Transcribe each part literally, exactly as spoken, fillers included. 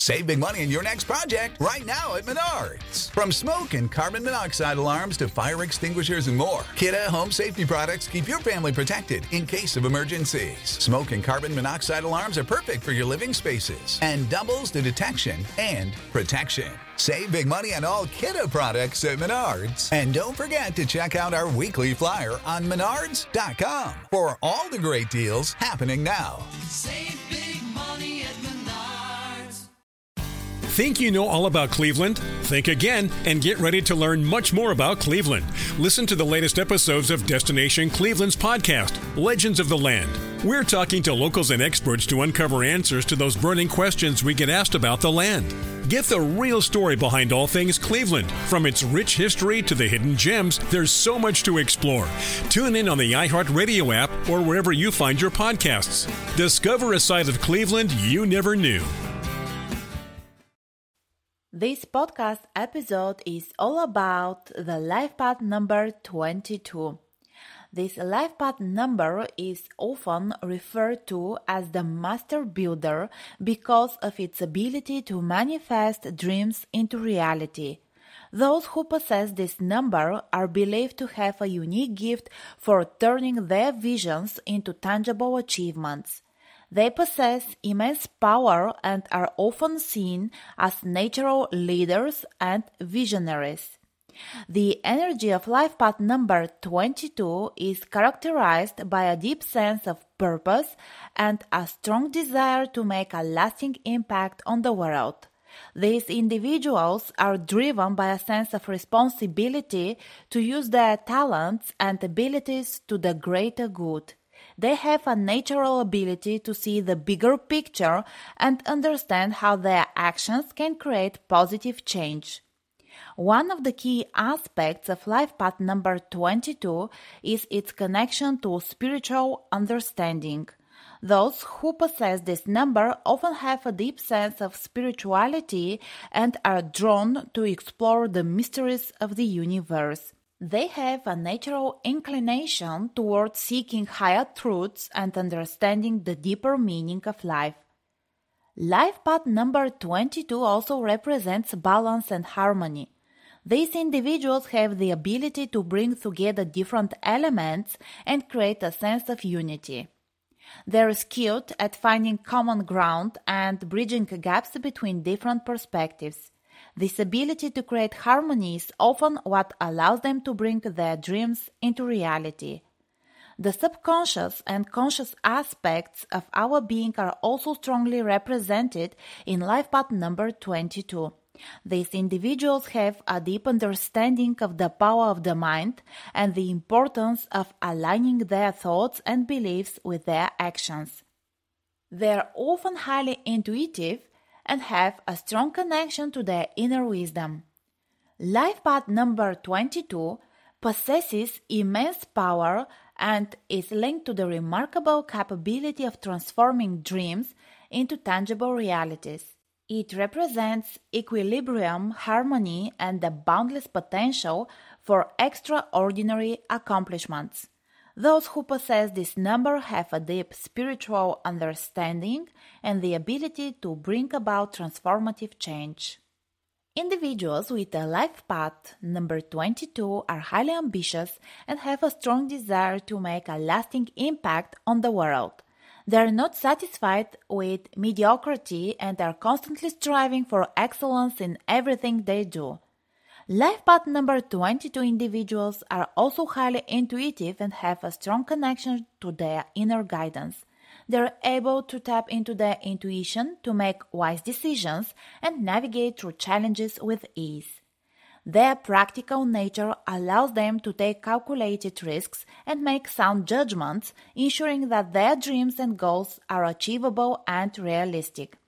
Save big money in your next project right now at Menards. From smoke and carbon monoxide alarms to fire extinguishers and more, Kidde Home Safety products keep your family protected in case of emergencies. Smoke and carbon monoxide alarms are perfect for your living spaces and doubles the detection and protection. Save big money on all Kidde products at Menards. And don't forget to check out our weekly flyer on menards dot com for all the great deals happening now. Save big money at Menards. Think you know all about Cleveland? Think again and get ready to learn much more about Cleveland. Listen to the latest episodes of Destination Cleveland's podcast, Legends of the Land. We're talking to locals and experts to uncover answers to those burning questions we get asked about the land. Get the real story behind all things Cleveland. From its rich history to the hidden gems, there's so much to explore. Tune in on the iHeartRadio app or wherever you find your podcasts. Discover a side of Cleveland you never knew. This podcast episode is all about the life path number twenty-two. This life path number is often referred to as the master builder because of its ability to manifest dreams into reality. Those who possess this number are believed to have a unique gift for turning their visions into tangible achievements. They possess immense power and are often seen as natural leaders and visionaries. The energy of life path number twenty-two is characterized by a deep sense of purpose and a strong desire to make a lasting impact on the world. These individuals are driven by a sense of responsibility to use their talents and abilities to the greater good. They have a natural ability to see the bigger picture and understand how their actions can create positive change. One of the key aspects of life path number twenty-two is its connection to spiritual understanding. Those who possess this number often have a deep sense of spirituality and are drawn to explore the mysteries of the universe. They have a natural inclination towards seeking higher truths and understanding the deeper meaning of life. Life path number twenty-two also represents balance and harmony. These individuals have the ability to bring together different elements and create a sense of unity. They are skilled at finding common ground and bridging gaps between different perspectives. This ability to create harmony is often what allows them to bring their dreams into reality. The subconscious and conscious aspects of our being are also strongly represented in life path number twenty-two. These individuals have a deep understanding of the power of the mind and the importance of aligning their thoughts and beliefs with their actions. They are often highly intuitive and have a strong connection to their inner wisdom. Life path number twenty-two possesses immense power and is linked to the remarkable capability of transforming dreams into tangible realities. It represents equilibrium, harmony, and the boundless potential for extraordinary accomplishments. Those who possess this number have a deep spiritual understanding and the ability to bring about transformative change. Individuals with a life path number twenty-two are highly ambitious and have a strong desire to make a lasting impact on the world. They are not satisfied with mediocrity and are constantly striving for excellence in everything they do. Life path number twenty-two individuals are also highly intuitive and have a strong connection to their inner guidance. They are able to tap into their intuition to make wise decisions and navigate through challenges with ease. Their practical nature allows them to take calculated risks and make sound judgments, ensuring that their dreams and goals are achievable and realistic.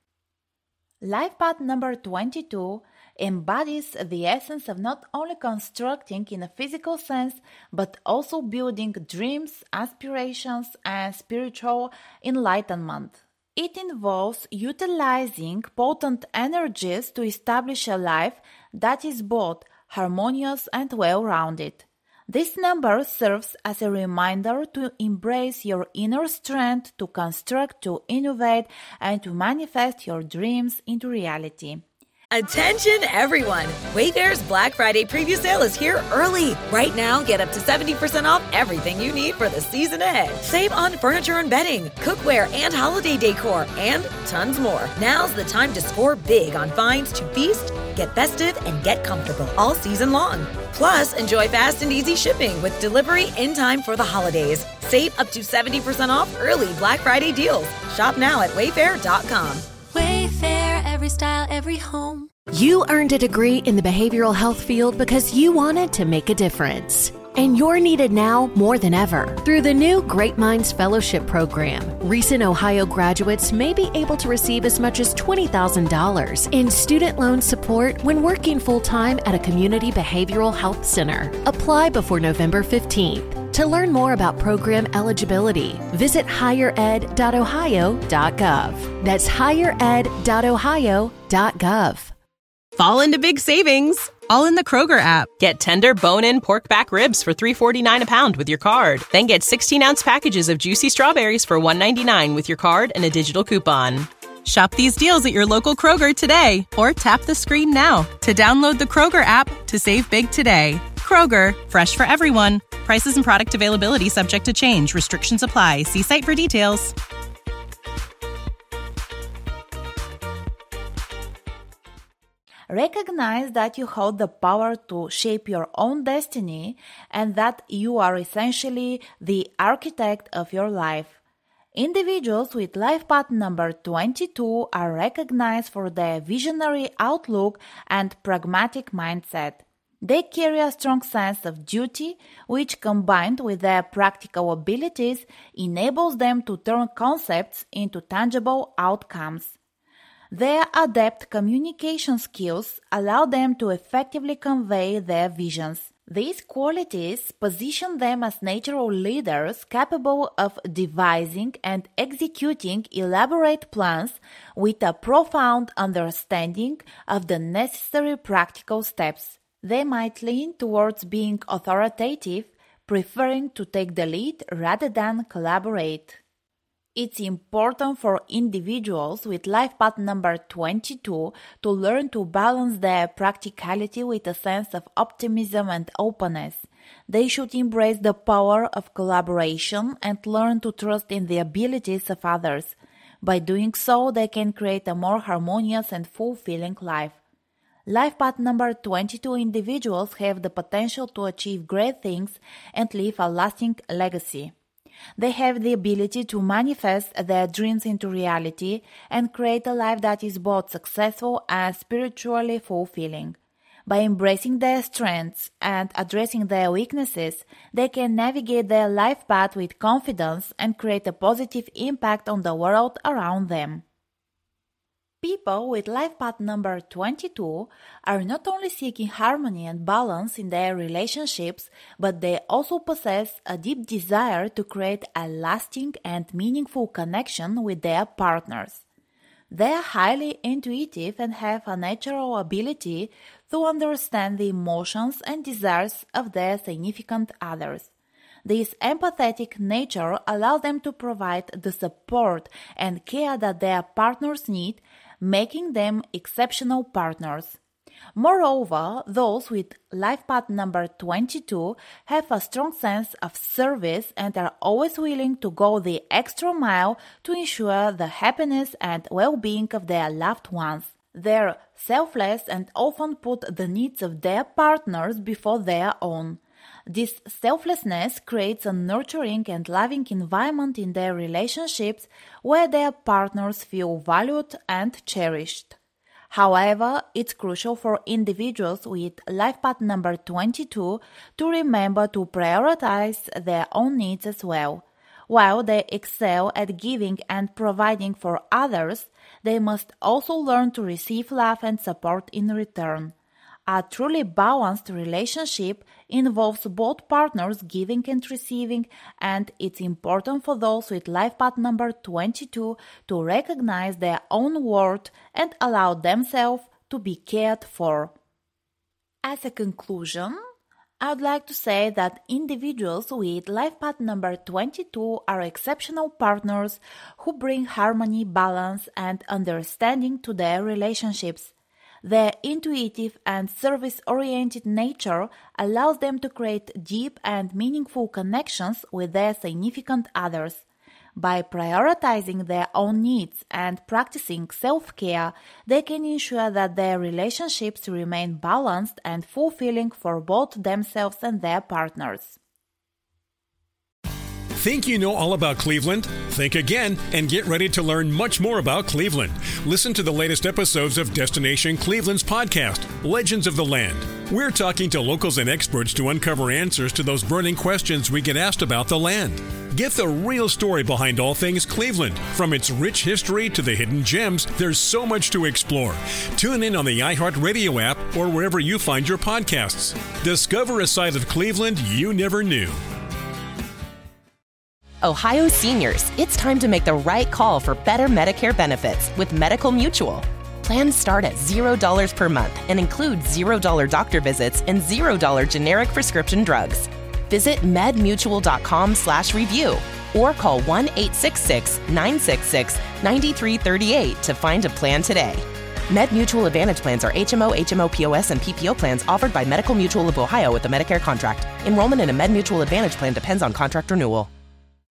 Life path number twenty-two embodies the essence of not only constructing in a physical sense, but also building dreams, aspirations, and spiritual enlightenment. It involves utilizing potent energies to establish a life that is both harmonious and well-rounded. This number serves as a reminder to embrace your inner strength, to construct, to innovate, and to manifest your dreams into reality. Attention everyone! Wayfair's Black Friday preview sale is here early. Right now, get up to seventy percent off everything you need for the season ahead. Save on furniture and bedding, cookware and holiday decor, and tons more. Now's the time to score big on finds to feast, get festive, and get comfortable all season long. Plus, enjoy fast and easy shipping with delivery in time for the holidays. Save up to seventy percent off early Black Friday deals. Shop now at wayfair dot com. Wayfair, every style, every home. You earned a degree in the behavioral health field because you wanted to make a difference. And you're needed now more than ever. Through the new Great Minds Fellowship Program, recent Ohio graduates may be able to receive as much as twenty thousand dollars in student loan support when working full-time at a community behavioral health center. Apply before November fifteenth. To learn more about program eligibility, visit higher ed dot ohio dot gov. That's higher ed dot ohio dot gov. Fall into big savings, all in the Kroger app. Get tender bone-in pork back ribs for three forty-nine a pound with your card. Then get sixteen-ounce packages of juicy strawberries for one ninety-nine with your card and a digital coupon. Shop these deals at your local Kroger today, or tap the screen now to download the Kroger app to save big today. Kroger, fresh for everyone. Prices and product availability subject to change. Restrictions apply. See site for details. Recognize that you hold the power to shape your own destiny and that you are essentially the architect of your life. Individuals with life path number twenty-two are recognized for their visionary outlook and pragmatic mindset. They carry a strong sense of duty, which combined with their practical abilities enables them to turn concepts into tangible outcomes. Their adept communication skills allow them to effectively convey their visions. These qualities position them as natural leaders capable of devising and executing elaborate plans with a profound understanding of the necessary practical steps. They might lean towards being authoritative, preferring to take the lead rather than collaborate. It's important for individuals with life path number twenty-two to learn to balance their practicality with a sense of optimism and openness. They should embrace the power of collaboration and learn to trust in the abilities of others. By doing so, they can create a more harmonious and fulfilling life. Life path number twenty-two individuals have the potential to achieve great things and leave a lasting legacy. They have the ability to manifest their dreams into reality and create a life that is both successful and spiritually fulfilling. By embracing their strengths and addressing their weaknesses, they can navigate their life path with confidence and create a positive impact on the world around them. People with life path number twenty-two are not only seeking harmony and balance in their relationships, but they also possess a deep desire to create a lasting and meaningful connection with their partners. They are highly intuitive and have a natural ability to understand the emotions and desires of their significant others. This empathetic nature allows them to provide the support and care that their partners need, making them exceptional partners. Moreover, those with life path number twenty-two have a strong sense of service and are always willing to go the extra mile to ensure the happiness and well-being of their loved ones. They're selfless and often put the needs of their partners before their own. This selflessness creates a nurturing and loving environment in their relationships where their partners feel valued and cherished. However, it's crucial for individuals with life path number twenty-two to remember to prioritize their own needs as well. While they excel at giving and providing for others, they must also learn to receive love and support in return. A truly balanced relationship involves both partners giving and receiving, and it's important for those with life path number twenty-two to recognize their own worth and allow themselves to be cared for. As a conclusion, I would like to say that individuals with life path number twenty-two are exceptional partners who bring harmony, balance, and understanding to their relationships. Their intuitive and service-oriented nature allows them to create deep and meaningful connections with their significant others. By prioritizing their own needs and practicing self-care, they can ensure that their relationships remain balanced and fulfilling for both themselves and their partners. Think you know all about Cleveland? Think again and get ready to learn much more about Cleveland. Listen to the latest episodes of Destination Cleveland's podcast, Legends of the Land. We're talking to locals and experts to uncover answers to those burning questions we get asked about the land. Get the real story behind all things Cleveland. From its rich history to the hidden gems, there's so much to explore. Tune in on the iHeartRadio app or wherever you find your podcasts. Discover a side of Cleveland you never knew. Ohio seniors, it's time to make the right call for better Medicare benefits with Medical Mutual. Plans start at zero dollars per month and include zero dollars doctor visits and zero dollars generic prescription drugs. Visit medmutual.com slash review or call one eight six six, nine six six, nine three three eight to find a plan today. MedMutual Advantage plans are H M O, H M O, P O S, and P P O plans offered by Medical Mutual of Ohio with a Medicare contract. Enrollment in a MedMutual Advantage plan depends on contract renewal.